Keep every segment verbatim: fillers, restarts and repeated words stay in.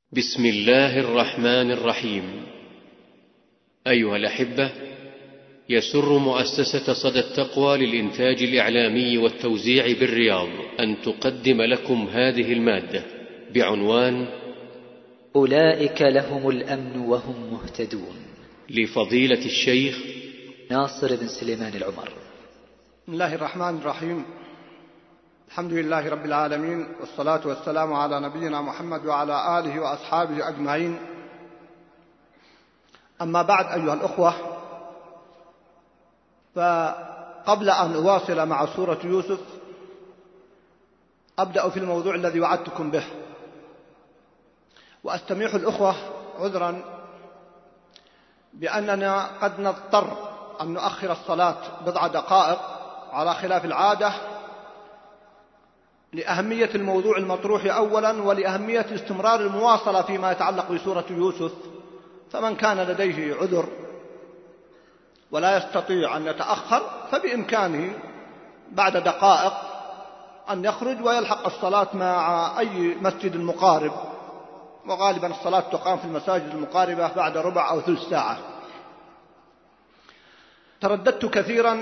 بسم الله الرحمن الرحيم. أيها الأحبة، يسر مؤسسة صدى التقوى للإنتاج الإعلامي والتوزيع بالرياض أن تقدم لكم هذه المادة بعنوان أولئك لهم الأمن وهم مهتدون، لفضيلة الشيخ ناصر بن سليمان العمر. بسم الله الرحمن الرحيم. الحمد لله رب العالمين، والصلاة والسلام على نبينا محمد وعلى آله وأصحابه أجمعين. أما بعد، أيها الأخوة، فقبل أن أواصل مع سورة يوسف أبدأ في الموضوع الذي وعدتكم به، وأستميح الأخوة عذرا بأننا قد نضطر أن نؤخر الصلاة بضع دقائق على خلاف العادة لأهمية الموضوع المطروح أولا، ولأهمية استمرار المواصلة فيما يتعلق بسورة يوسف. فمن كان لديه عذر ولا يستطيع أن يتأخر فبإمكانه بعد دقائق أن يخرج ويلحق الصلاة مع أي مسجد مقارب، وغالبا الصلاة تقام في المساجد المقاربة بعد ربع أو ثلث ساعة. ترددت كثيرا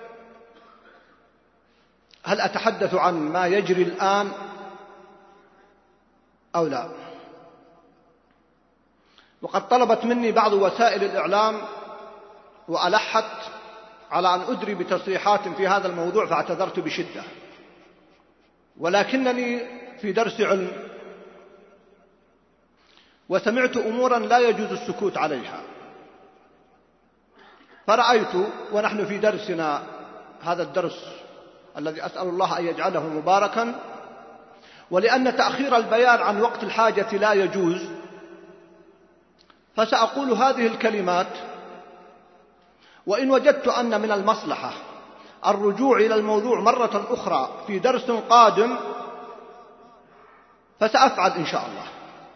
هل أتحدث عن ما يجري الآن أو لا، وقد طلبت مني بعض وسائل الإعلام وألحت على أن أدري بتصريحات في هذا الموضوع، فاعتذرت بشدة، ولكنني في درس علم وسمعت أمورا لا يجوز السكوت عليها، فرأيت ونحن في درسنا هذا الدرس الذي أسأل الله أن يجعله مباركا، ولأن تأخير البيان عن وقت الحاجة لا يجوز، فسأقول هذه الكلمات، وإن وجدت أن من المصلحة الرجوع إلى الموضوع مرة أخرى في درس قادم فسأفعل إن شاء الله.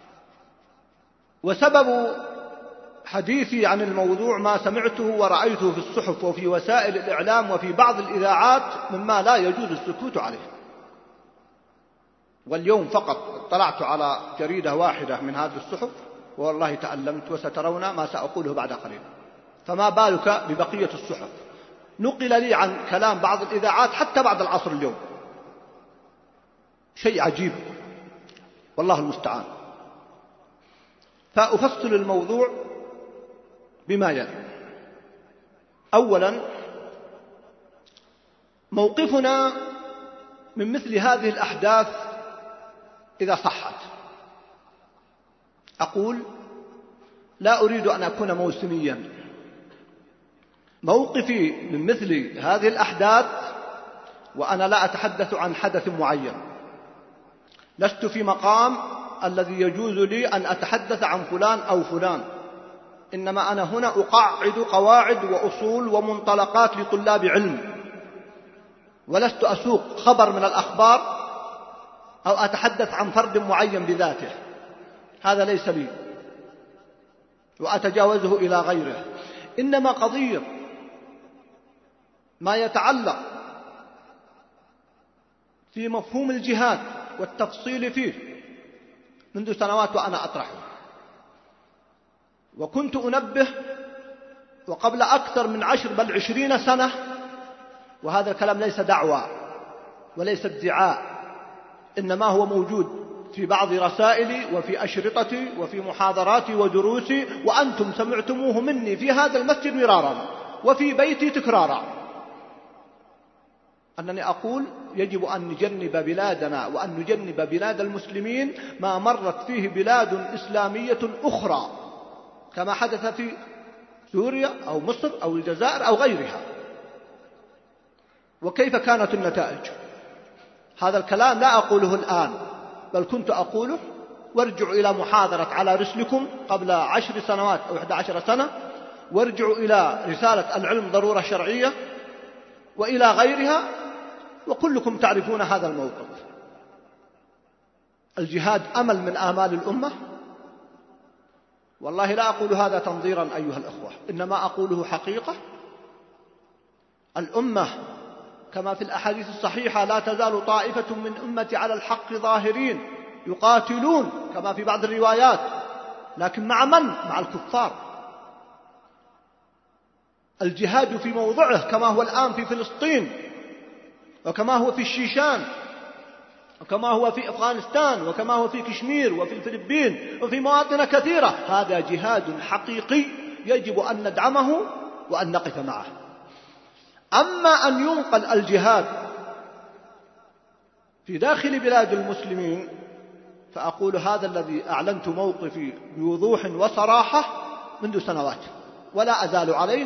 وسبب حديثي عن الموضوع ما سمعته ورأيته في الصحف وفي وسائل الإعلام وفي بعض الإذاعات مما لا يجوز السكوت عليه. واليوم فقط اطلعت على جريدة واحدة من هذه الصحف والله تألمت، وسترون ما سأقوله بعد قليل، فما بالك ببقية الصحف. نقل لي عن كلام بعض الإذاعات حتى بعد العصر اليوم، شيء عجيب والله المستعان. فأفصل الموضوع بما يلي. أولا، موقفنا من مثل هذه الأحداث إذا صحت. أقول لا أريد أن أكون موسميا. موقفي من مثل هذه الأحداث وأنا لا أتحدث عن حدث معين، لست في مقام الذي يجوز لي أن أتحدث عن فلان أو فلان، إنما أنا هنا أقعد قواعد وأصول ومنطلقات لطلاب علم، ولست أسوق خبر من الأخبار أو أتحدث عن فرد معين بذاته، هذا ليس لي وأتجاوزه إلى غيره. إنما قضية ما يتعلق في مفهوم الجهاد والتفصيل فيه منذ سنوات وأنا أطرحه، وكنت أنبه وقبل أكثر من عشر بل عشرين سنة، وهذا الكلام ليس دعوة وليس ادعاء، إنما هو موجود في بعض رسائلي وفي أشرطتي وفي محاضراتي ودروسي، وأنتم سمعتموه مني في هذا المسجد مرارا وفي بيتي تكرارا، أنني أقول يجب أن نجنب بلادنا وأن نجنب بلاد المسلمين ما مرت فيه بلاد إسلامية أخرى، كما حدث في سوريا أو مصر أو الجزائر أو غيرها. وكيف كانت النتائج؟ هذا الكلام لا أقوله الآن، بل كنت أقوله وارجعوا إلى محاضرة على رسلكم قبل عشر سنوات أو إحدى عشر سنة، وارجعوا إلى رسالة العلم ضرورة شرعية وإلى غيرها، وكلكم تعرفون هذا الموقف. الجهاد أمل من آمال الأمة، والله لا أقول هذا تنظيرا أيها الأخوة، إنما أقوله حقيقة. الأمة كما في الأحاديث الصحيحة لا تزال طائفة من أمتي على الحق ظاهرين يقاتلون كما في بعض الروايات، لكن مع من؟ مع الكفار. الجهاد في موضعه كما هو الآن في فلسطين، وكما هو في الشيشان، وكما هو في أفغانستان، وكما هو في كشمير وفي الفلبين وفي مواطن كثيرة. هذا جهاد حقيقي يجب أن ندعمه وأن نقف معه. أما أن ينقل الجهاد في داخل بلاد المسلمين، فأقول هذا الذي أعلنت موقفي بوضوح وصراحة منذ سنوات ولا أزال عليه،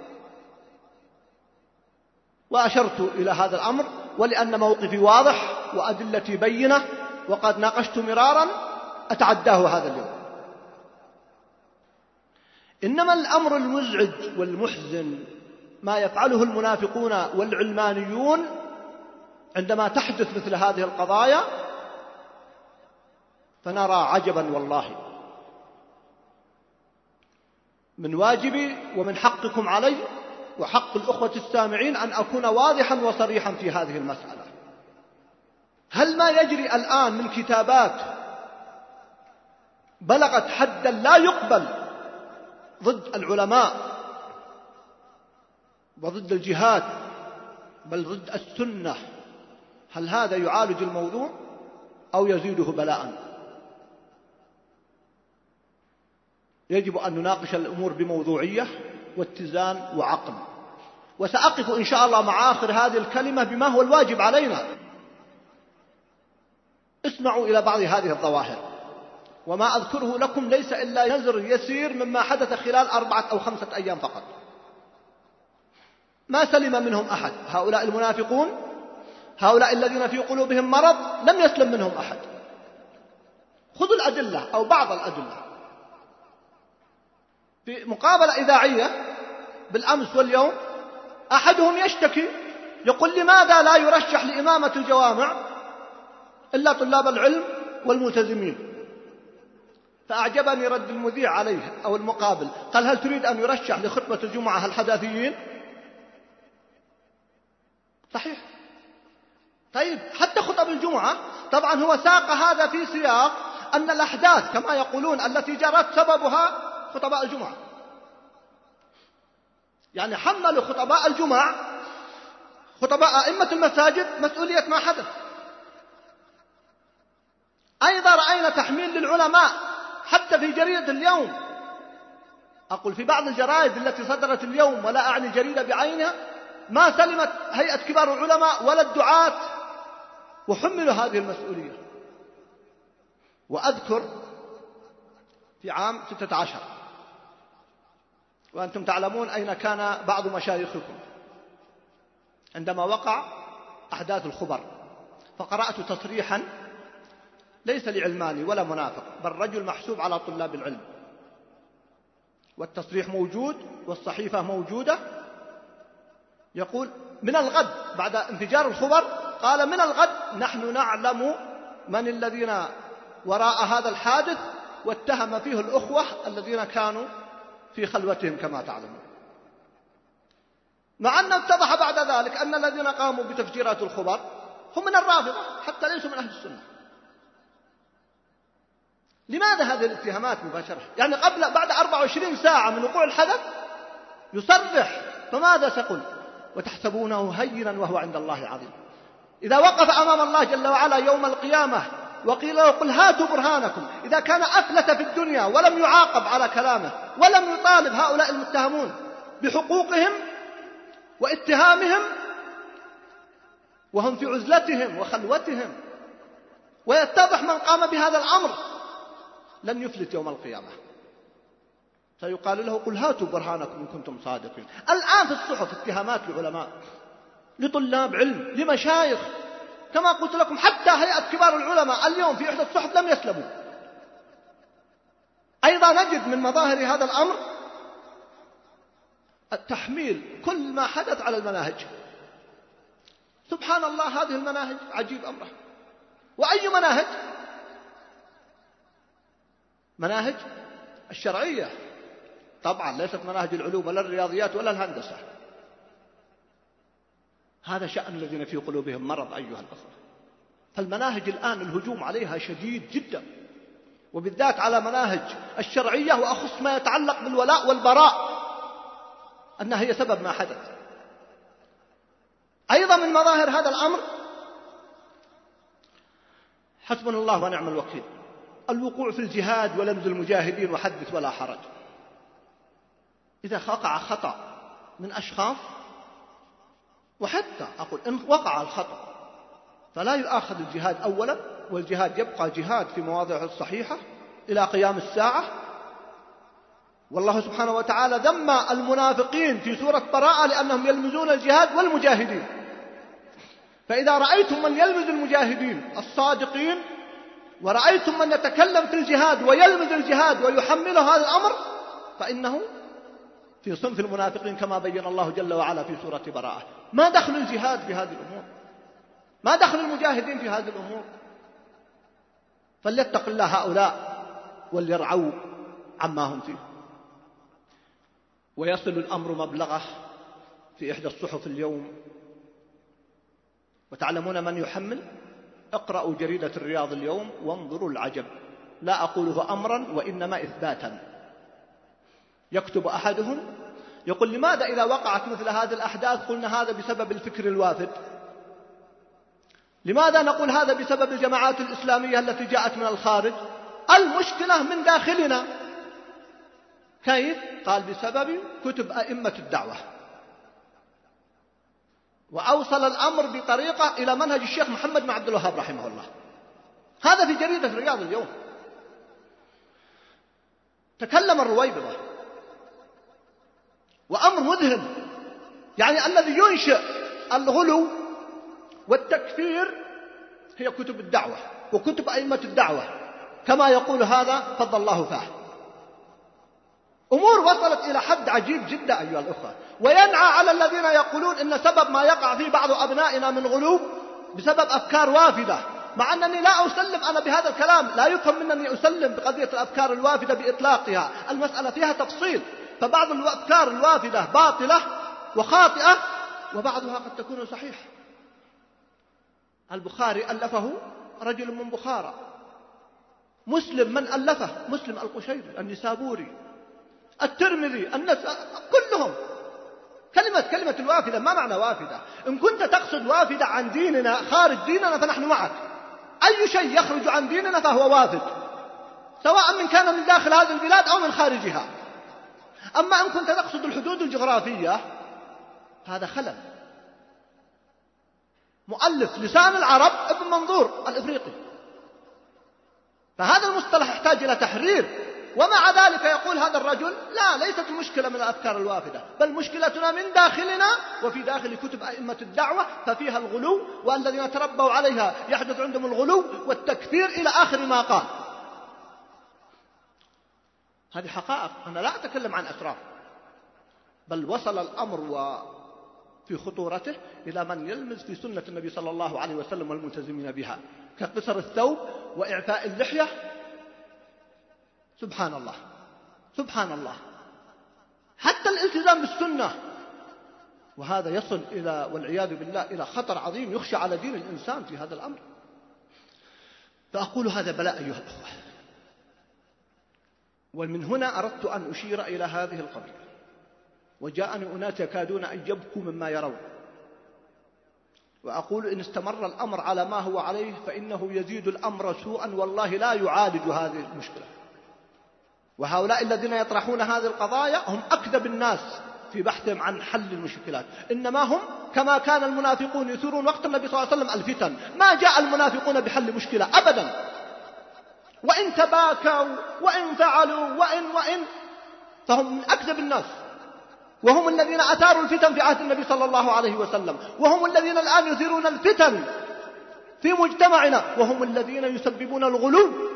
وأشرت إلى هذا الأمر، ولأن موقفي واضح وأدلتي بينة وقد ناقشت مرارا أتعداه هذا اليوم. إنما الأمر المزعج والمحزن ما يفعله المنافقون والعلمانيون عندما تحدث مثل هذه القضايا، فنرى عجبا والله. من واجبي ومن حقكم علي وحق الأخوة السامعين أن أكون واضحا وصريحا في هذه المسألة. هل ما يجري الآن من كتابات بلغت حدا لا يقبل ضد العلماء وضد الجهاد بل ضد السنة، هل هذا يعالج الموضوع أو يزيده بلاء؟ يجب أن نناقش الأمور بموضوعية واتزان وعقل. وسأقف إن شاء الله مع آخر هذه الكلمة بما هو الواجب علينا. اسمعوا إلى بعض هذه الظواهر، وما أذكره لكم ليس إلا نذر يسير مما حدث خلال أربعة أو خمسة أيام فقط. ما سلم منهم أحد. هؤلاء المنافقون، هؤلاء الذين في قلوبهم مرض، لم يسلم منهم أحد. خذوا الأدلة أو بعض الأدلة. في مقابلة إذاعية بالأمس واليوم أحدهم يشتكي يقول لماذا لا يرشح لإمامة الجوامع إلا طلاب العلم والملتزمين؟ فأعجبني رد المذيع عليه أو المقابل، قال هل تريد أن يرشح لخطبة الجمعة الحداثيين؟ صحيح. طيب حتى خطب الجمعة طبعا هو ساق هذا في سياق أن الأحداث كما يقولون التي جرت سببها خطباء الجمعة، يعني حملوا خطباء الجمعة خطباء أئمة المساجد مسؤولية ما حدث. أيضا رأينا تحميل للعلماء حتى في جريدة اليوم، أقول في بعض الجرائد التي صدرت اليوم ولا أعني جريدة بعينها، ما سلمت هيئة كبار العلماء ولا الدعاة وحملوا هذه المسؤولية. وأذكر في عام ستة عشر، وأنتم تعلمون أين كان بعض مشايخكم عندما وقع أحداث الخبر، فقرأت تصريحا ليس لعلماني ولا منافق، بل رجل محسوب على طلاب العلم، والتصريح موجود والصحيفة موجودة. يقول من الغد بعد انفجار الخبر، قال من الغد نحن نعلم من الذين وراء هذا الحادث، واتهم فيه الأخوة الذين كانوا في خلوتهم كما تعلمون. مع أن اتضح بعد ذلك أن الذين قاموا بتفجيرات الخبر هم من الرافضة حتى ليسوا من أهل السنة. لماذا هذه الاتهامات مباشرة؟ يعني قبل بعد أربع وعشرين ساعة من وقوع الحدث يصرح، فماذا سقل؟ وتحسبونه هينا وهو عند الله عظيم. إذا وقف أمام الله جل وعلا يوم القيامة وقيل له قل هاتوا برهانكم، إذا كان أفلت في الدنيا ولم يعاقب على كلامه ولم يطالب هؤلاء المتهمون بحقوقهم واتهامهم وهم في عزلتهم وخلوتهم، ويتضح من قام بهذا الأمر، لن يفلت يوم القيامة. سيقال له قل هاتوا برهانكم إن كنتم صادقين. الآن في الصحف اتهامات لعلماء، لطلاب علم، لمشايخ، كما قلت لكم حتى هيئة كبار العلماء اليوم في إحدى الصحف لم يسلموا. أيضا نجد من مظاهر هذا الأمر التحميل كل ما حدث على المناهج. سبحان الله، هذه المناهج عجيب أمره. وأي مناهج؟ مناهج الشرعية طبعا، ليست مناهج العلوم ولا الرياضيات ولا الهندسة. هذا شأن الذين في قلوبهم مرض أيها الأخوة. فالمناهج الآن الهجوم عليها شديد جدا، وبالذات على مناهج الشرعية، وأخص ما يتعلق بالولاء والبراء أنها هي سبب ما حدث. أيضا من مظاهر هذا الأمر حسبنا الله ونعم الوكيل الوقوع في الجهاد ولمز المجاهدين وحدث ولا حرج. إذا وقع خطأ من أشخاص، وحتى أقول إن وقع الخطأ فلا يؤاخذ الجهاد أولا، والجهاد يبقى جهاد في مواضعه الصحيحة إلى قيام الساعة. والله سبحانه وتعالى ذم المنافقين في سورة براءة لأنهم يلمزون الجهاد والمجاهدين. فإذا رأيتم من يلمز المجاهدين الصادقين، ورأيتم من يتكلم في الجهاد ويلمز الجهاد ويحمله هذا الأمر، فإنه في صنف المنافقين كما بين الله جل وعلا في سورة براءة. ما دخل الجهاد في هذه الأمور؟ ما دخل المجاهدين في هذه الأمور؟ فليتق الله هؤلاء وليرعوا عما هم فيه. ويصل الأمر مبلغه في إحدى الصحف اليوم، وتعلمون من يحمل؟ اقرأوا جريدة الرياض اليوم وانظروا العجب، لا أقوله أمرا وإنما إثباتا. يكتب أحدهم يقول: لماذا إذا وقعت مثل هذه الأحداث قلنا هذا بسبب الفكر الوافد؟ لماذا نقول هذا بسبب الجماعات الإسلامية التي جاءت من الخارج؟ المشكلة من داخلنا. كيف؟ قال: بسبب كتب أئمة الدعوة. وأوصل الأمر بطريقة إلى منهج الشيخ محمد بن عبد الوهاب رحمه الله. هذا في جريدة الرياض اليوم. تكلم الرويبضة، وأمر مذهل، يعني الذي ينشئ الغلو والتكفير هي كتب الدعوة وكتب أئمة الدعوة، كما يقول هذا فضل الله فاه. أمور وصلت إلى حد عجيب جدا أيها الأخوة. وينعى على الذين يقولون إن سبب ما يقع فيه بعض أبنائنا من غلو بسبب أفكار وافدة، مع أنني لا أسلم أنا بهذا الكلام، لا يفهم منني أسلم بقضية الأفكار الوافدة بإطلاقها. المسألة فيها تفصيل، فبعض الأفكار الوافدة باطلة وخاطئة، وبعضها قد تكون صحيحة. البخاري ألفه رجل من بخارى، مسلم من ألفه؟ مسلم القشيري النسابوري، الترمذي، النس... كلهم. كلمة كلمة الوافدة، ما معنى وافدة؟ إن كنت تقصد وافدة عن ديننا خارج ديننا فنحن معك. أي شيء يخرج عن ديننا فهو وافد، سواء من كان من داخل هذه البلاد أو من خارجها. أما إن كنت تقصد الحدود الجغرافية هذا خلل. مؤلف لسان العرب ابن منظور الإفريقي، فهذا المصطلح يحتاج إلى تحرير. ومع ذلك يقول هذا الرجل: لا، ليست المشكلة من الأفكار الوافدة، بل مشكلتنا من داخلنا وفي داخل كتب أئمة الدعوة، ففيها الغلو، والذين تربوا عليها يحدث عندهم الغلو والتكفير إلى آخر ما قال. هذه حقائق، أنا لا أتكلم عن أسرار، بل وصل الأمر وفي خطورته إلى من يلمز في سنة النبي صلى الله عليه وسلم والملتزمين بها، كقصر الثوب وإعفاء اللحية. سبحان الله سبحان الله، حتى الالتزام بالسنة. وهذا يصل إلى والعياذ بالله إلى خطر عظيم يخشى على دين الإنسان في هذا الأمر. فأقول هذا بلاء أيها الأخوة. ومن هنا أردت أن أشير إلى هذه القضية. وجاءني أناس يكادون أن يبكوا مما يرون، وأقول إن استمر الأمر على ما هو عليه فإنه يزيد الأمر سوءا، والله لا يعالج هذه المشكلة. وهؤلاء الذين يطرحون هذه القضايا هم أكذب الناس في بحثهم عن حل المشكلات، إنما هم كما كان المنافقون يثيرون وقت النبي صلى الله عليه وسلم الفتن. ما جاء المنافقون بحل مشكلة أبدا، وإن تباكوا وإن فعلوا وإن وإن فهم من أكذب الناس، وهم الذين أثاروا الفتن في عهد النبي صلى الله عليه وسلم، وهم الذين الآن يثيرون الفتن في مجتمعنا، وهم الذين يسببون الغلو.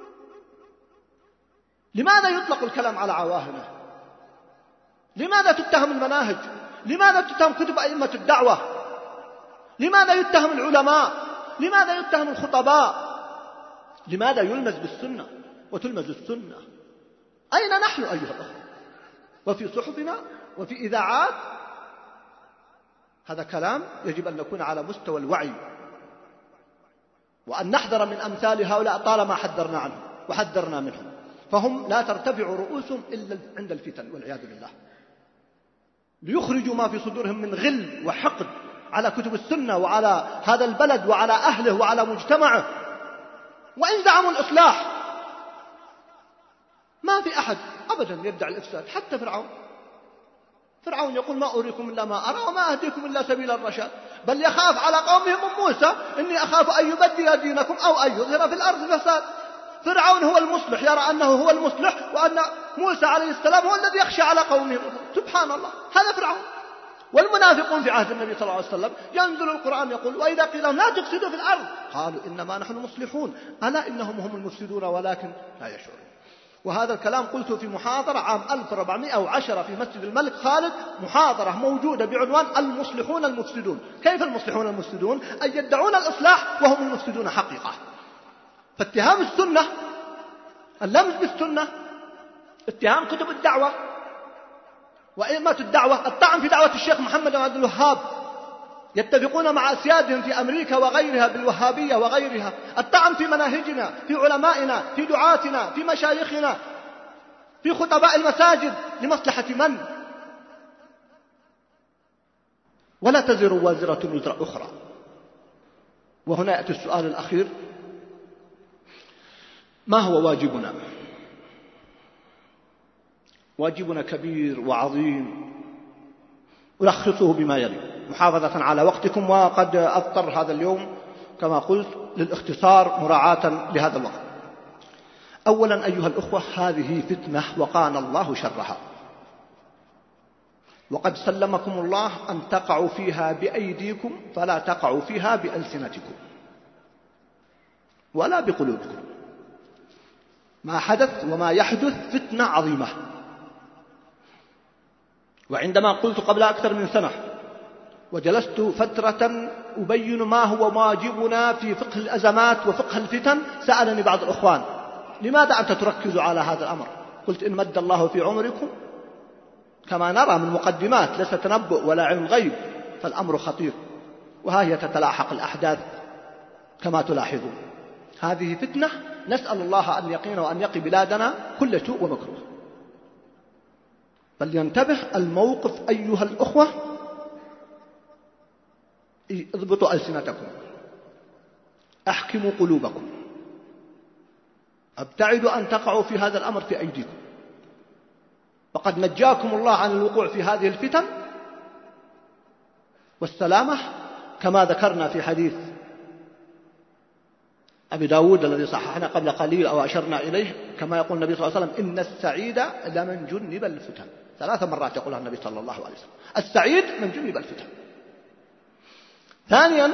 لماذا يطلق الكلام على عواهنه؟ لماذا تتهم المناهج؟ لماذا تتهم كتب أئمة الدعوة؟ لماذا يتهم العلماء؟ لماذا يتهم الخطباء؟ لماذا يلمز بالسنة وتلمز السنة؟ أين نحن أيها الأخوة؟ وفي صحفنا وفي إذاعات. هذا كلام يجب أن نكون على مستوى الوعي. وأن نحذر من أمثال هؤلاء طالما حذرنا عنهم وحذرنا منهم، فهم لا ترتفع رؤوسهم إلا عند الفتن والعياذ بالله، ليخرجوا ما في صدورهم من غل وحقد على كتب السنة وعلى هذا البلد وعلى أهله وعلى مجتمعه. وإن زعموا الإصلاح ما في أحد أبدا يدعي الإفساد، حتى فرعون فرعون يقول ما أريكم إلا ما أرى وما أهديكم إلا سبيل الرشاد، بل يخاف على قومه من موسى إني أخاف أن يبدل دينكم أو أن يظهر في الأرض فساد. فرعون هو المصلح، يرى أنه هو المصلح وأن موسى عليه السلام هو الذي يخشى على قومه. سبحان الله، هذا فرعون. والمنافقون في عهد النبي صلى الله عليه وسلم ينزل القرآن يقول وإذا قيل لهم لا تفسدوا في الأرض قالوا إنما نحن مصلحون ألا إنهم هم المفسدون ولكن لا يشعرون. وهذا الكلام قلته في محاضرة عام ألف وأربعمائة وعشرة في مسجد الملك خالد، محاضرة موجودة بعنوان المصلحون المفسدون. كيف المصلحون المفسدون؟ أي يدعون الإصلاح وهم المفسدون حقيقة. فاتهام السنة، اللمس بالسنة، اتهام كتب الدعوة وإئمة الدعوة، الطعن في دعوة الشيخ محمد بن عبد الوهاب، يتفقون مع أسيادهم في أمريكا وغيرها بالوهابية وغيرها، الطعن في مناهجنا، في علمائنا، في دعاتنا، في مشايخنا، في خطباء المساجد، لمصلحة من؟ ولا تزر وازرة وزر أخرى. وهنا يأتي السؤال الأخير: ما هو واجبنا؟ واجبنا كبير وعظيم، ألخصه بما يلي محافظة على وقتكم، وقد أضطر هذا اليوم كما قلت للاختصار مراعاة لهذا الوقت. أولا أيها الأخوة، هذه فتنة وقانا الله شرها، وقد سلمكم الله أن تقعوا فيها بأيديكم فلا تقعوا فيها بألسنتكم ولا بقلوبكم. ما حدث وما يحدث فتنة عظيمة. وعندما قلت قبل أكثر من سنة وجلست فترة أبين ما هو واجبنا في فقه الأزمات وفقه الفتن، سألني بعض الأخوان: لماذا أنت تركز على هذا الأمر؟ قلت: إن مد الله في عمركم كما نرى من مقدمات، ليس تنبؤ ولا علم غيب، فالأمر خطير، وها هي تتلاحق الأحداث كما تلاحظون. هذه فتنة، نسأل الله أن يقينا وأن يقي بلادنا كل سوء ومكروه. بل ينتبه الموقف أيها الأخوة، اضبطوا ألسنتكم، أحكموا قلوبكم، ابتعدوا أن تقعوا في هذا الأمر في أيديكم. وقد نجاكم الله عن الوقوع في هذه الفتن والسلامة، كما ذكرنا في حديث أبي داود الذي صححنا قبل قليل أو أشرنا إليه، كما يقول النبي صلى الله عليه وسلم: إن السعيد لمن جنب الفتن. ثلاث مرات يقولها النبي صلى الله عليه وسلم: السعيد من جنب الفتن. ثانيا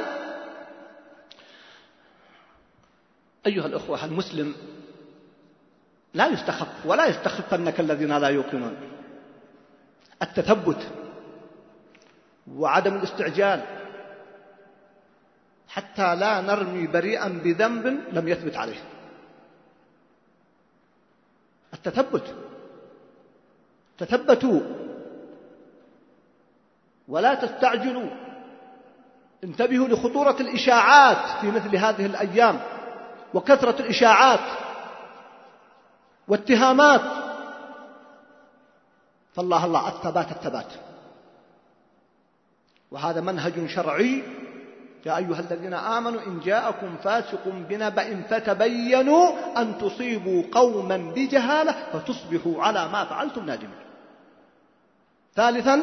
أيها الأخوة، المسلم لا يستخف ولا يستخفنك الذين لا يوقنون. التثبت وعدم الاستعجال حتى لا نرمي بريئا بذنب لم يثبت عليه. التثبت، تثبتوا ولا تستعجلوا. انتبهوا لخطورة الإشاعات في مثل هذه الأيام، وكثرة الإشاعات واتهامات. فالله الله الثبات الثبات، وهذا منهج شرعي. يا أيها الذين آمنوا إن جاءكم فاسق بنبأ فتبينوا أن تصيبوا قوما بجهالة فتصبحوا على ما فعلتم نادمين. ثالثا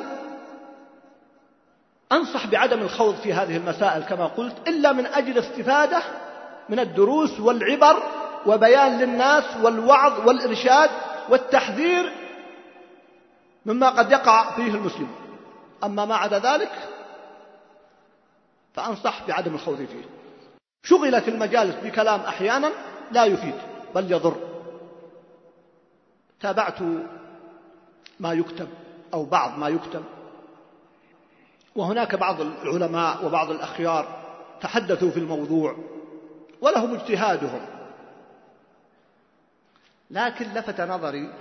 أنصح بعدم الخوض في هذه المسائل كما قلت إلا من أجل استفادة من الدروس والعبر وبيان للناس والوعظ والإرشاد والتحذير مما قد يقع فيه المسلم. أما ما عدا ذلك فأنصح بعدم الخوض فيه. شغلت المجالس بكلام أحيانا لا يفيد بل يضر. تابعت ما يكتب أو بعض ما يكتب، وهناك بعض العلماء وبعض الأخيار تحدثوا في الموضوع ولهم اجتهادهم، لكن لفت نظري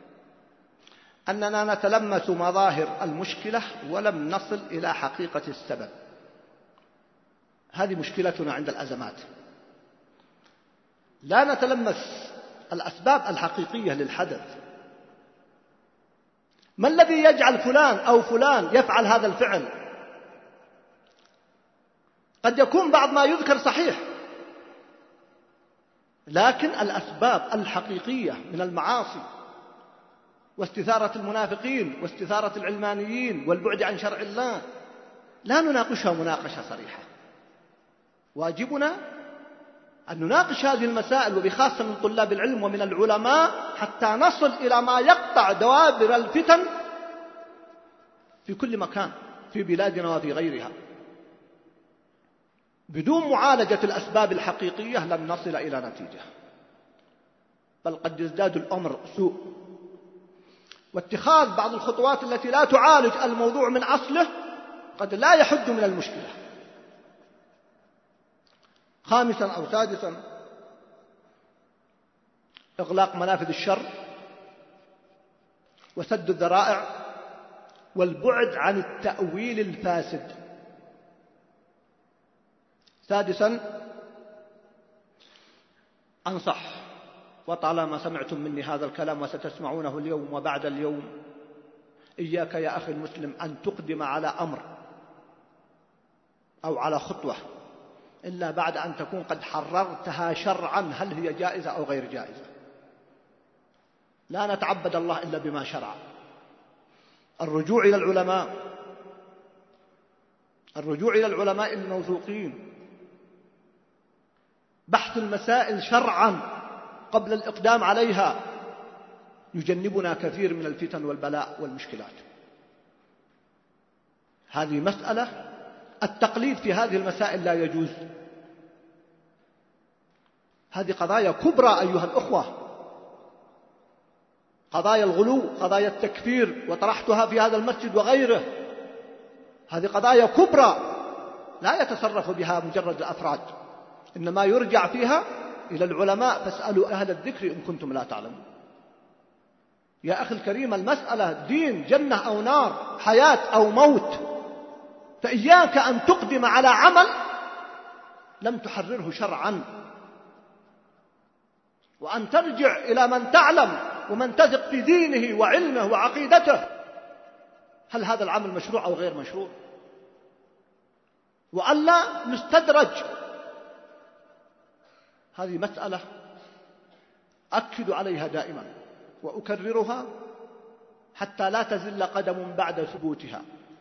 أننا نتلمس مظاهر المشكلة ولم نصل إلى حقيقة السبب. هذه مشكلتنا عند الأزمات. لا نتلمس الأسباب الحقيقية للحدث. ما الذي يجعل فلان أو فلان يفعل هذا الفعل؟ قد يكون بعض ما يذكر صحيح، لكن الأسباب الحقيقية من المعاصي واستثارة المنافقين واستثارة العلمانيين والبعد عن شرع الله لا نناقشها مناقشة صريحة. واجبنا أن نناقش هذه المسائل، وبخاصة من طلاب العلم ومن العلماء، حتى نصل إلى ما يقطع دوابر الفتن في كل مكان في بلادنا وفي غيرها. بدون معالجة الأسباب الحقيقية لن نصل إلى نتيجة، بل قد يزداد الأمر سوء. واتخاذ بعض الخطوات التي لا تعالج الموضوع من أصله قد لا يحد من المشكلة. خامسا أو سادسا، إغلاق منافذ الشر وسد الذرائع والبعد عن التأويل الفاسد. سادسا، أنصح، وطالما سمعتم مني هذا الكلام وستسمعونه اليوم وبعد اليوم، إياك يا أخي المسلم أن تقدم على أمر أو على خطوة إلا بعد أن تكون قد حررتها شرعا هل هي جائزة أو غير جائزة. لا نتعبد الله إلا بما شرع. الرجوع إلى العلماء، الرجوع إلى العلماء الموثوقين، بحث المسائل شرعا قبل الإقدام عليها يجنبنا كثير من الفتن والبلاء والمشكلات. هذه مسألة. التقليد في هذه المسائل لا يجوز. هذه قضايا كبرى أيها الأخوة، قضايا الغلو، قضايا التكفير، وطرحتها في هذا المسجد وغيره. هذه قضايا كبرى لا يتصرف بها مجرد الأفراد، إنما يرجع فيها إلى العلماء، فاسألوا أهل الذكر إن كنتم لا تعلمون. يا أخي الكريم، المسألة دين، جنة أو نار، حياة أو موت، فإياك أن تقدم على عمل لم تحرره شرعا، وأن ترجع إلى من تعلم ومن تثق في دينه وعلمه وعقيدته هل هذا العمل مشروع أو غير مشروع، وألا نستدرج. هذه مسألة أكد عليها دائما وأكررها حتى لا تزل قدم بعد ثبوتها.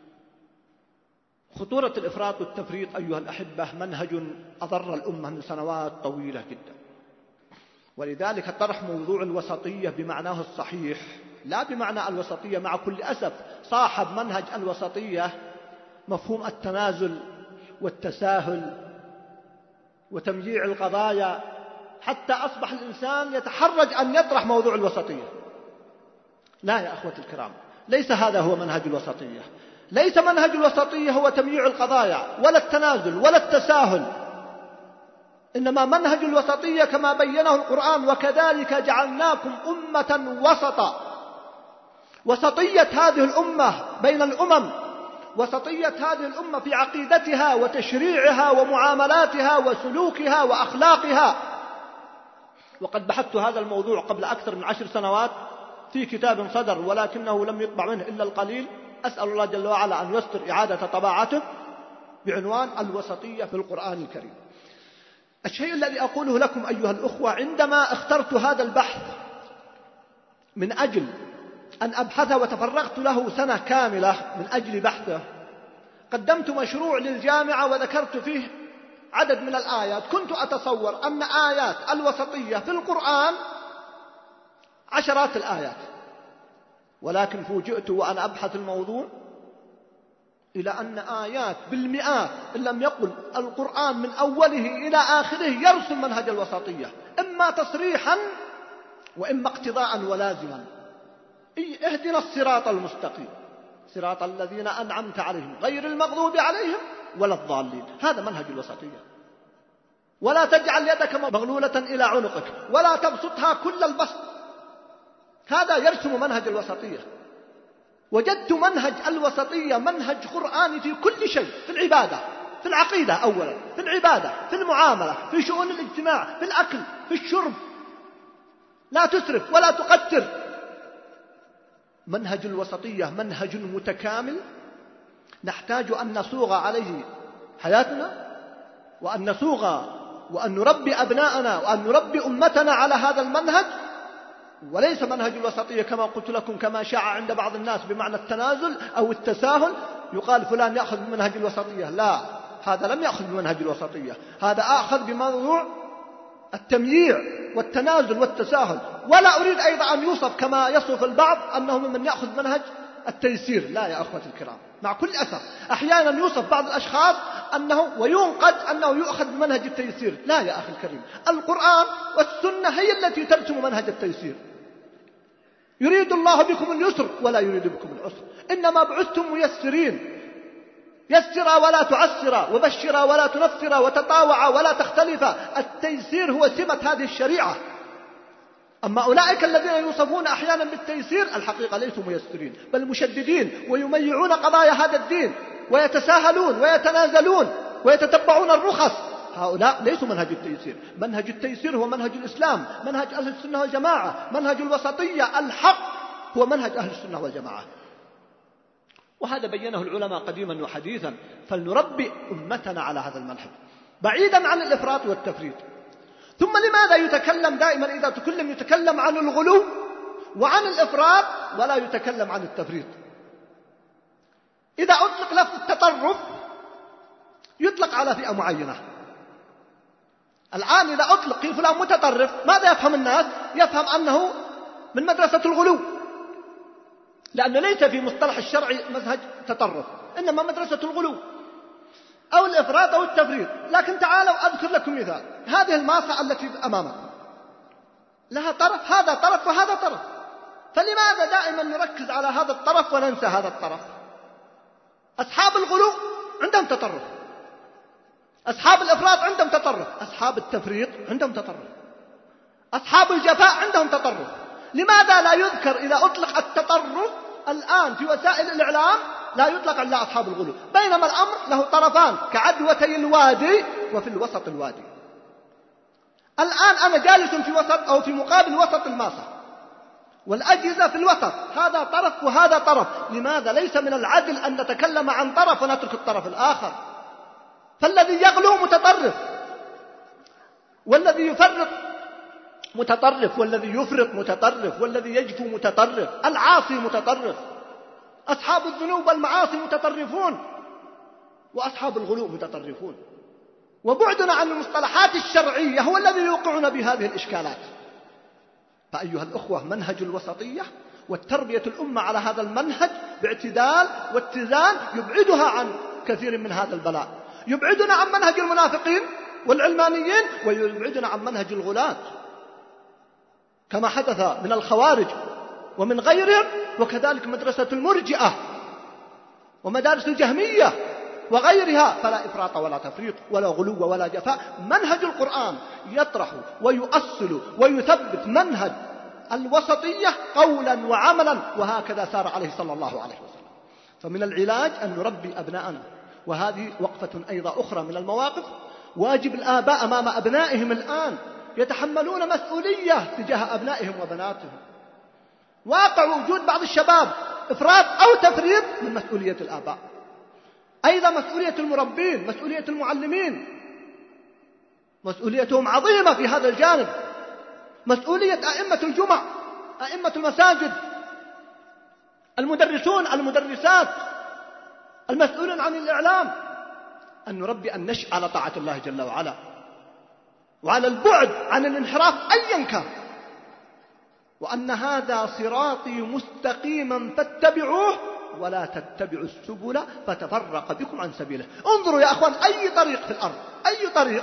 خطورة الإفراط والتفريط أيها الأحبة منهج أضر الأمة من سنوات طويلة جدا، ولذلك طرح موضوع الوسطية بمعناه الصحيح، لا بمعنى الوسطية مع كل أسف صاحب منهج الوسطية مفهوم التنازل والتساهل وتمييع القضايا، حتى أصبح الإنسان يتحرج أن يطرح موضوع الوسطية. لا يا أخوة الكرام، ليس هذا هو منهج الوسطية. ليس منهج الوسطية هو تمييع القضايا ولا التنازل ولا التساهل، إنما منهج الوسطية كما بينه القرآن: وكذلك جعلناكم أمة وسطا. وسطية هذه الأمة بين الأمم، وسطية هذه الأمة في عقيدتها وتشريعها ومعاملاتها وسلوكها وأخلاقها. وقد بحثت هذا الموضوع قبل أكثر من عشر سنوات في كتاب صدر ولكنه لم يطبع منه إلا القليل، أسأل الله جل وعلا أن يستر إعادة طباعته، بعنوان الوسطية في القرآن الكريم. الشيء الذي أقوله لكم أيها الأخوة، عندما اخترت هذا البحث من أجل أن أبحث وتفرغت له سنة كاملة من أجل بحثه، قدمت مشروع للجامعة وذكرت فيه عدد من الآيات. كنت أتصور أن آيات الوسطية في القرآن عشرات الآيات، ولكن فوجئت وأنا أبحث الموضوع إلى أن آيات بالمئات إن لم يقل القرآن من أوله إلى آخره يرسم منهج الوسطية، إما تصريحا وإما اقتضاء ولازما. اهدنا الصراط المستقيم صراط الذين أنعمت عليهم غير المغضوب عليهم ولا الضالين. هذا منهج الوسطية. ولا تجعل يدك مغلولة إلى عنقك ولا تبسطها كل البسط. هذا يرسم منهج الوسطية. وجدت منهج الوسطية منهج قرآني في كل شيء، في العبادة، في العقيدة أولا، في العبادة، في المعاملة، في شؤون الاجتماع، في الأكل، في الشرب. لا تسرف ولا تقتر. منهج الوسطية منهج متكامل نحتاج أن نصوغ عليه حياتنا، وأن نصوغ وأن نربي أبناءنا وأن نربي أمتنا على هذا المنهج. وليس منهج الوسطية كما قلت لكم كما شاع عند بعض الناس بمعنى التنازل أو التساهل، يقال فلان يأخذ بمنهج الوسطية. لا، هذا لم يأخذ بمنهج الوسطية، هذا أخذ بموضوع التمييع والتنازل والتساهل. ولا أريد أيضا أن يوصف كما يصف البعض أنه ممن يأخذ منهج التيسير. لا يا أخوة الكرام، مع كل أسف أحيانا يوصف بعض الأشخاص أنه وينقد أنه يؤخذ بمنهج التيسير. لا يا أخي الكريم، القرآن والسنة هي التي ترسم منهج التيسير. يريد الله بكم اليسر ولا يريد بكم العسر، إنما بعثتم ميسرين، يسرا ولا تعسرا، وبشرا ولا تنفرا، وتطاوعا ولا تختلفا. التيسير هو سمة هذه الشريعة. أما أولئك الذين يوصفون أحيانا بالتيسير الحقيقة ليسوا ميسرين بل مشددين، ويميعون قضايا هذا الدين، ويتساهلون ويتنازلون ويتتبعون الرخص. هؤلاء ليسوا منهج التيسير. منهج التيسير هو منهج الإسلام، منهج أهل السنة والجماعة. منهج الوسطية الحق هو منهج أهل السنة والجماعة، وهذا بينه العلماء قديما وحديثا. فلنربي أمتنا على هذا المنهج بعيدا عن الإفراط والتفريط. ثم لماذا يتكلم دائما إذا تكلم يتكلم عن الغلو وعن الإفراط ولا يتكلم عن التفريط؟ إذا أطلق لفظ التطرف يطلق على فئة معينة. الآن إذا أطلق فلان متطرف ماذا يفهم الناس؟ يفهم أنه من مدرسة الغلو، لأنه ليس في مصطلح الشرعي منهج تطرف، إنما مدرسة الغلو أو الإفراط أو التفريط. لكن تعالوا أذكر لكم مثال. هذه الماصة التي أمامكم لها طرف، هذا طرف وهذا طرف، فلماذا دائما نركز على هذا الطرف وننسى هذا الطرف؟ أصحاب الغلو عندهم تطرف، أصحاب الإفراط عندهم تطرف، أصحاب التفريط عندهم تطرف، أصحاب الجفاء عندهم تطرف. لماذا لا يذكر إذا أطلق التطرف الآن في وسائل الإعلام لا يطلق على أصحاب الغلو، بينما الأمر له طرفان كعدوتي الوادي وفي الوسط الوادي. الآن أنا جالس في وسط أو في مقابل وسط الماصة، والأجهزة في الوسط، هذا طرف وهذا طرف. لماذا ليس من العدل أن نتكلم عن طرف ونترك الطرف الآخر؟ فالذي يغلو متطرف، والذي يفرط متطرف، والذي يفرط متطرف، والذي يجفو متطرف، العاصي متطرف. أصحاب الذنوب والمعاصي متطرفون، وأصحاب الغلو متطرفون. وبعدنا عن المصطلحات الشرعية هو الذي يوقعنا بهذه الإشكالات. فأيها الأخوة، منهج الوسطية والتربية الأمة على هذا المنهج باعتدال واتزان يبعدها عن كثير من هذا البلاء، يبعدنا عن منهج المنافقين والعلمانيين، ويبعدنا عن منهج الغلاة كما حدث من الخوارج ومن غيرهم، وكذلك مدرسة المرجئة ومدارس الجهمية وغيرها. فلا إفراط ولا تفريط ولا غلو ولا جفاء. منهج القرآن يطرح ويؤصل ويثبت منهج الوسطية قولا وعملا، وهكذا سار عليه صلى الله عليه وسلم. فمن العلاج أن نربي أبناءنا، وهذه وقفة أيضا أخرى من المواقف. واجب الآباء أمام أبنائهم الآن يتحملون مسؤولية تجاه أبنائهم وبناتهم. واقع وجود بعض الشباب إفراط أو تفريط من مسؤولية الآباء، أيضا مسؤولية المربين، مسؤولية المعلمين، مسؤوليتهم عظيمة في هذا الجانب. مسؤولية أئمة الجمع، أئمة المساجد، المدرسون، المدرسات، المسؤولون عن الإعلام، أن نربي أن نشأ على طاعة الله جل وعلا، وعلى البعد عن الانحراف أيا كان، وأن هذا صراطي مستقيما فاتبعوه ولا تتبعوا السبل فتفرق بكم عن سبيله. انظروا يا أخوان، أي طريق في الأرض، أي طريق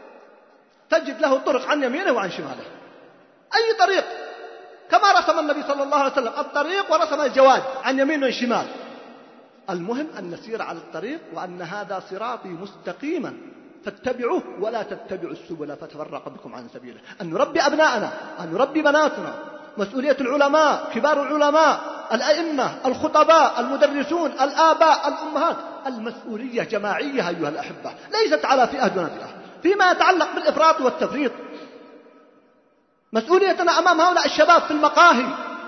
تجد له طرق عن يمينه وعن شماله، أي طريق، كما رسم النبي صلى الله عليه وسلم الطريق ورسم الجواد عن يمين وشمال. المهم أن نسير على الطريق، وأن هذا صراطي مستقيما فاتبعوه ولا تتبعوا السبل فتفرق بكم عن سبيله. أن نربي أبناءنا، أن نربي بناتنا. مسؤولية العلماء، كبار العلماء، الأئمة، الخطباء، المدرسون، الآباء، الأمهات. المسؤولية جماعية أيها الأحبة، ليست على فئة دون فئة. فيما يتعلق بالإفراط والتفريط، مسؤوليتنا أمام هؤلاء الشباب في المقاهي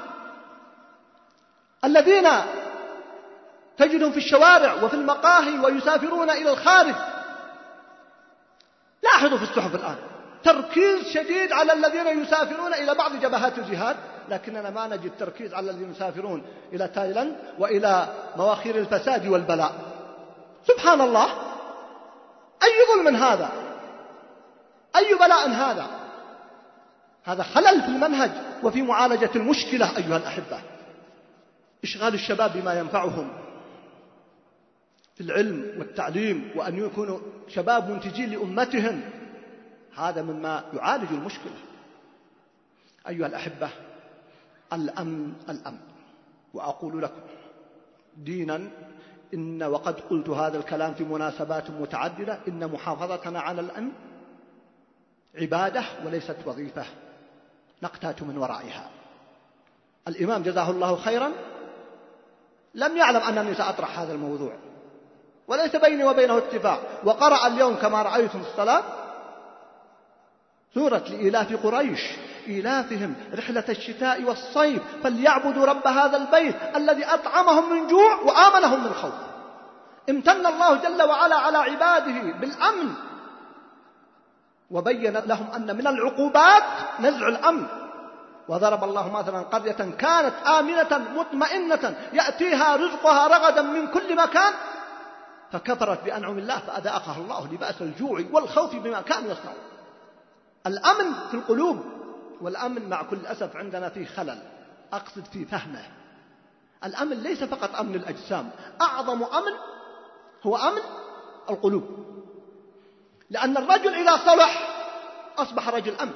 الذين تجدهم في الشوارع وفي المقاهي ويسافرون إلى الخارج. لاحظوا في الصحف الآن تركيز شديد على الذين يسافرون إلى بعض جبهات الجهاد، لكننا ما نجد تركيز على الذين يسافرون إلى تايلاند وإلى مواخير الفساد والبلاء. سبحان الله، أي ظلم هذا؟ أي بلاء هذا؟ هذا خلل في المنهج وفي معالجة المشكلة أيها الأحبة. إشغال الشباب بما ينفعهم في العلم والتعليم وأن يكونوا شباب منتجين لأمتهم، هذا مما يعالج المشكلة. أيها الأحبة، الأمن الأمن. وأقول لكم دينا إن وقد قلت هذا الكلام في مناسبات متعددة، إن محافظتنا على الأمن عبادة وليست وظيفة نقتات من ورائها. الإمام جزاه الله خيرا لم يعلم أنني سأطرح هذا الموضوع، وليس بيني وبينه اتفاق، وقرأ اليوم كما رأيتم في الصلاة سورة لإيلاف قريش إيلافهم رحلة الشتاء والصيف فليعبدوا رب هذا البيت الذي أطعمهم من جوع وآمنهم من خوف. امتن الله جل وعلا على عباده بالأمن، وبين لهم أن من العقوبات نزع الأمن. وضرب الله مثلا قرية كانت آمنة مطمئنة يأتيها رزقها رغدا من كل مكان فكفرت بأنعم الله فأذاقها الله لبأس الجوع والخوف بما كانوا يصنعون. الأمن في القلوب، والأمن مع كل أسف عندنا فيه خلل، أقصد في فهمه. الأمن ليس فقط أمن الأجسام، أعظم أمن هو أمن القلوب، لأن الرجل إذا صلح أصبح رجل أمن.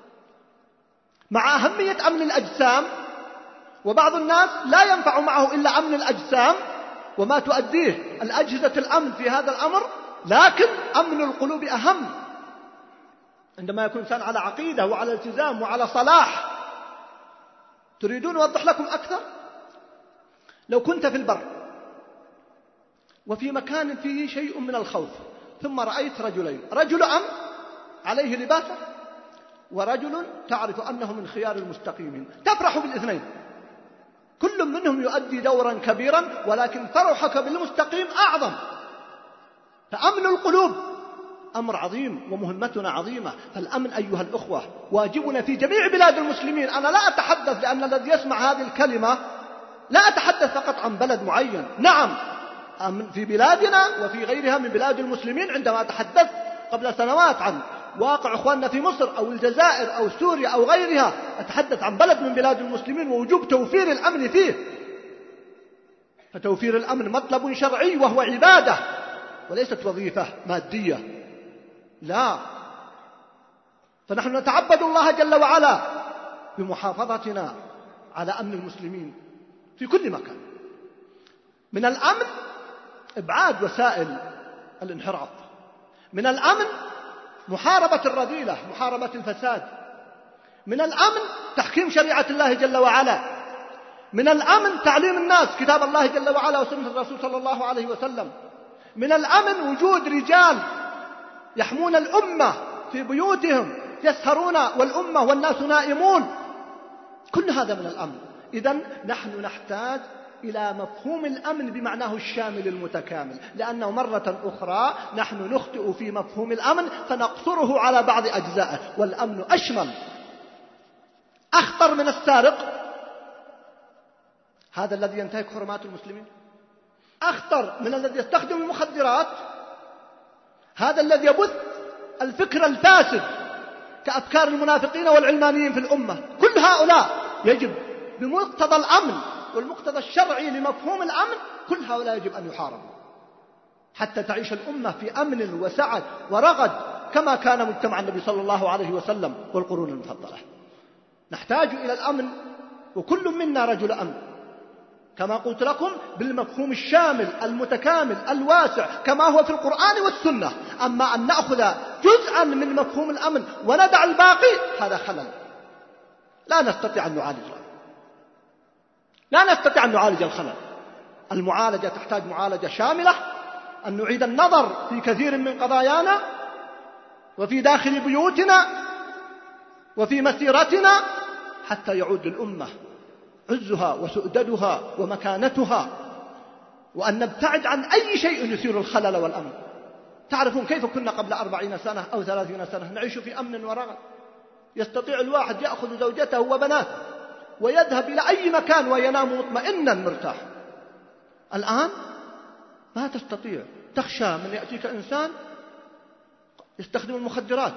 مع أهمية أمن الأجسام، وبعض الناس لا ينفع معه إلا أمن الأجسام وما تؤديه الأجهزة الأمن في هذا الأمر، لكن أمن القلوب أهم. عندما يكون إنسان على عقيدة وعلى التزام وعلى صلاح. تريدون أوضح لكم أكثر؟ لو كنت في البر وفي مكان فيه شيء من الخوف، ثم رأيت رجلين، رجل أمن عليه لباسه، ورجل تعرف أنه من خيار المستقيمين، تفرح بالاثنين، كل منهم يؤدي دورا كبيرا، ولكن فرحك بالمستقيم أعظم. فأمن القلوب أمر عظيم ومهمتنا عظيمة. فالأمن أيها الأخوة واجبنا في جميع بلاد المسلمين. أنا لا أتحدث، لأن الذي يسمع هذه الكلمة لا أتحدث فقط عن بلد معين، نعم أمن في بلادنا وفي غيرها من بلاد المسلمين. عندما أتحدث قبل سنوات عن واقع أخواننا في مصر أو الجزائر أو سوريا أو غيرها، أتحدث عن بلد من بلاد المسلمين ووجوب توفير الأمن فيه. فتوفير الأمن مطلب شرعي وهو عبادة وليست وظيفة مادية، لا. فنحن نتعبد الله جل وعلا بمحافظتنا على أمن المسلمين في كل مكان. من الأمن إبعاد وسائل الانحراف، من الأمن محاربة الرذيلة، محاربة الفساد، من الأمن تحكيم شريعة الله جل وعلا، من الأمن تعليم الناس كتاب الله جل وعلا وسنة الرسول صلى الله عليه وسلم، من الأمن وجود رجال يحمون الأمة في بيوتهم يسهرون والأمة والناس نائمون، كل هذا من الأمن. إذن نحن نحتاج إلى مفهوم الأمن بمعناه الشامل المتكامل، لأنه مرة أخرى نحن نخطئ في مفهوم الأمن فنقصره على بعض أجزائه، والأمن أشمل أخطر من السارق، هذا الذي ينتهك حرمات المسلمين، أخطر من الذي يستخدم المخدرات، هذا الذي يبث الفكر الفاسد كأفكار المنافقين والعلمانيين في الأمة. كل هؤلاء يجب بمقتضى الأمن والمقتضى الشرعي لمفهوم الأمن، كل هؤلاء يجب أن يحاربوا حتى تعيش الأمة في أمن وسعة ورغد كما كان مجتمع النبي صلى الله عليه وسلم والقرون المفضلة. نحتاج إلى الأمن، وكل منا رجل أمن كما قلت لكم بالمفهوم الشامل المتكامل الواسع كما هو في القرآن والسنة. أما أن نأخذ جزءا من مفهوم الأمن وندع الباقي هذا خلل لا نستطيع أن نعالجه. لا نستطيع أن نعالج الخلل. المعالجة تحتاج معالجة شاملة، أن نعيد النظر في كثير من قضايانا وفي داخل بيوتنا وفي مسيرتنا حتى يعود للأمة عزها وسؤددها ومكانتها، وأن نبتعد عن أي شيء يثير الخلل والأمن. تعرفون كيف كنا قبل أربعين سنة أو ثلاثين سنة نعيش في أمن ورغد، يستطيع الواحد يأخذ زوجته وبناته ويذهب إلى أي مكان وينام مطمئنا مرتاح. الآن ما تستطيع، تخشى من يأتيك إنسان يستخدم المخدرات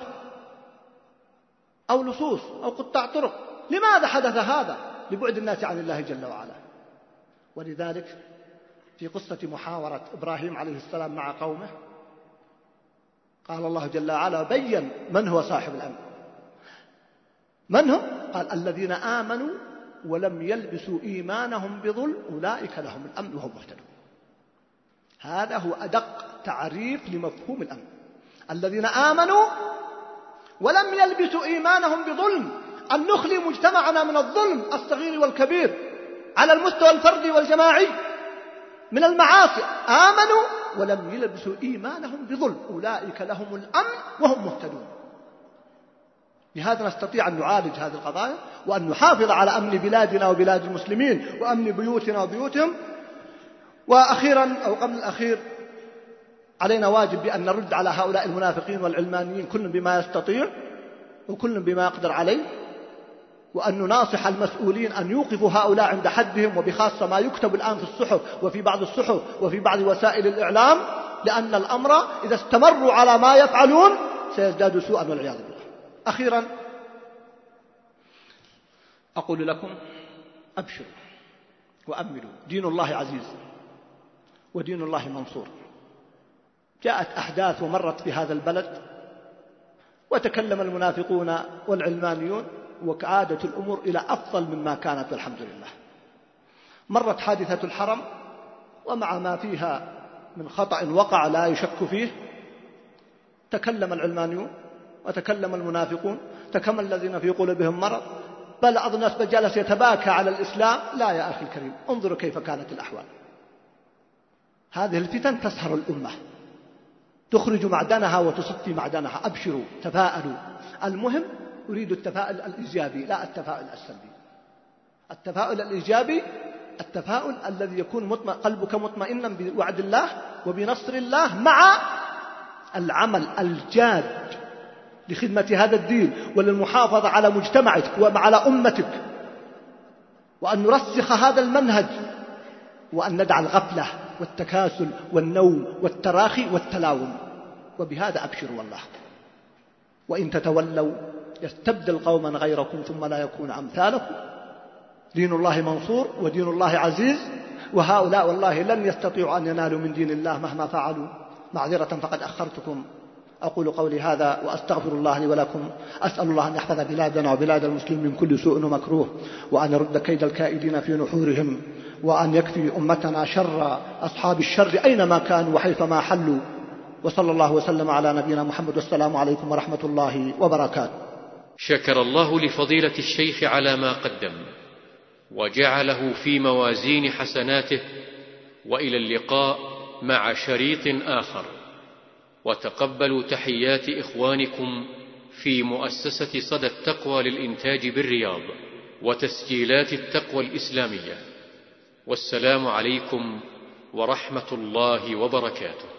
أو لصوص أو قطاع طرق. لماذا حدث هذا؟ لبعد الناس عن الله جل وعلا. ولذلك في قصة محاورة إبراهيم عليه السلام مع قومه قال الله جل وعلا بين من هو صاحب الأمن. من هم؟ قال الذين آمنوا ولم يلبسوا إيمانهم بظلم أولئك لهم الأمن وهم مهتدون. هذا هو أدق تعريف لمفهوم الأمن. الذين آمنوا ولم يلبسوا إيمانهم بظلم، أن نخلي مجتمعنا من الظلم الصغير والكبير على المستوى الفردي والجماعي من المعاصي. آمنوا ولم يلبسوا إيمانهم بظلم أولئك لهم الأمن وهم مهتدون. لهذا نستطيع أن نعالج هذه القضايا وأن نحافظ على أمن بلادنا وبلاد المسلمين وأمن بيوتنا وبيوتهم. وأخيرا أو قبل الأخير علينا واجب بأن نرد على هؤلاء المنافقين والعلمانيين كل بما يستطيع وكل بما يقدر عليه، وأن نناصح المسؤولين أن يوقفوا هؤلاء عند حدهم، وبخاصة ما يكتب الآن في الصحف وفي بعض الصحف وفي بعض وسائل الإعلام، لأن الأمر إذا استمروا على ما يفعلون سيزداد سوءا والعياذ بالله. أخيرا أقول لكم أبشروا وأملوا، دين الله عزيز ودين الله منصور. جاءت أحداث ومرت في هذا البلد وتكلم المنافقون والعلمانيون وكعادة الأمور إلى أفضل مما كانت والحمد لله. مرت حادثة الحرم ومع ما فيها من خطأ وقع لا يشك فيه، تكلم العلمانيون وتكلم المنافقون، تكلم الذين في قلوبهم مرض، بل بعض الناس جلس يتباكى على الإسلام. لا يا أخي الكريم، انظروا كيف كانت الأحوال. هذه الفتن تسهر الأمة، تخرج معدنها وتصفي معدنها. أبشروا، تفاءلوا. المهم أريد التفاؤل الإيجابي لا التفاؤل السلبي. التفاؤل الإيجابي التفاؤل الذي يكون مطمئن قلبك مطمئنا بوعد الله وبنصر الله، مع العمل الجاد لخدمة هذا الدين وللمحافظة على مجتمعك وعلى أمتك، وأن نرسخ هذا المنهج، وأن ندع الغفلة والتكاسل والنوم والتراخي والتلاوم. وبهذا أبشروا والله. وإن تتولوا يستبدل قوما غيركم ثم لا يكون أمثالكم. دين الله منصور ودين الله عزيز، وهؤلاء والله لن يستطيعوا أن ينالوا من دين الله مهما فعلوا. معذرة فقد أخرتكم. أقول قولي هذا وأستغفر الله لي ولكم. أسأل الله أن يحفظ بلادنا وبلاد المسلمين من كل سوء ومكروه، وأن يرد كيد الكائدين في نحورهم، وأن يكفي أمتنا شر أصحاب الشر أينما كانوا وحيثما حلوا. وصلى الله وسلم على نبينا محمد، والسلام عليكم ورحمة الله وبركاته. شكر الله لفضيلة الشيخ على ما قدم وجعله في موازين حسناته، وإلى اللقاء مع شريط آخر. وتقبلوا تحيات إخوانكم في مؤسسة صدى التقوى للإنتاج بالرياض وتسجيلات التقوى الإسلامية. والسلام عليكم ورحمة الله وبركاته.